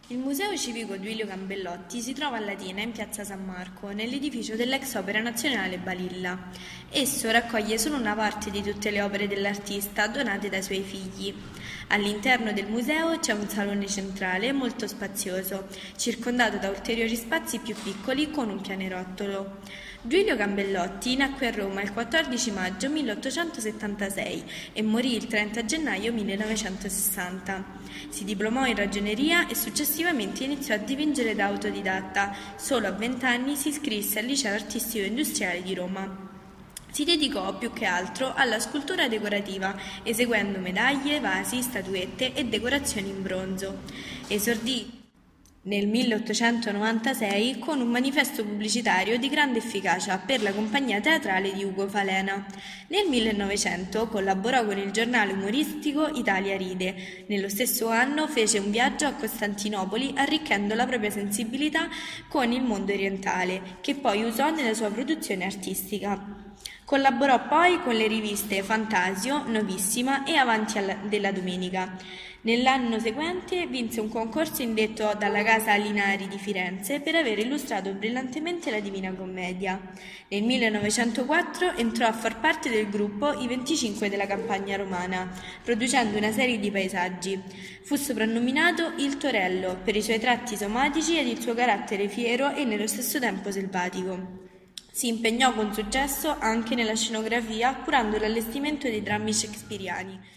Il Museo Civico Duilio Gambellotti si trova a Latina in piazza San Marco, nell'edificio dell'ex Opera Nazionale Balilla. Esso raccoglie solo una parte di tutte le opere dell'artista donate dai suoi figli. All'interno del museo c'è un salone centrale molto spazioso, circondato da ulteriori spazi più piccoli con un pianerottolo. Duilio Gambellotti nacque a Roma il 14 maggio 1876 e morì il 30 gennaio 1960. Si diplomò in ragioneria e successivamente iniziò a dipingere da autodidatta. Solo a 20 anni si iscrisse al Liceo Artistico Industriale di Roma. Si dedicò più che altro alla scultura decorativa, eseguendo medaglie, vasi, statuette e decorazioni in bronzo. Esordì nel 1896 con un manifesto pubblicitario di grande efficacia per la compagnia teatrale di Ugo Falena. Nel 1900 collaborò con il giornale umoristico Italia Ride. Nello stesso anno fece un viaggio a Costantinopoli arricchendo la propria sensibilità con il mondo orientale, che poi usò nella sua produzione artistica. Collaborò poi con le riviste Fantasio, Novissima e Avanti della Domenica. Nell'anno seguente vinse un concorso indetto dalla Casa Alinari di Firenze per aver illustrato brillantemente la Divina Commedia. Nel 1904 entrò a far parte del gruppo I 25 della campagna romana, producendo una serie di paesaggi. Fu soprannominato Il Torello per i suoi tratti somatici ed il suo carattere fiero e nello stesso tempo selvatico. Si impegnò con successo anche nella scenografia, curando l'allestimento dei drammi shakespeariani.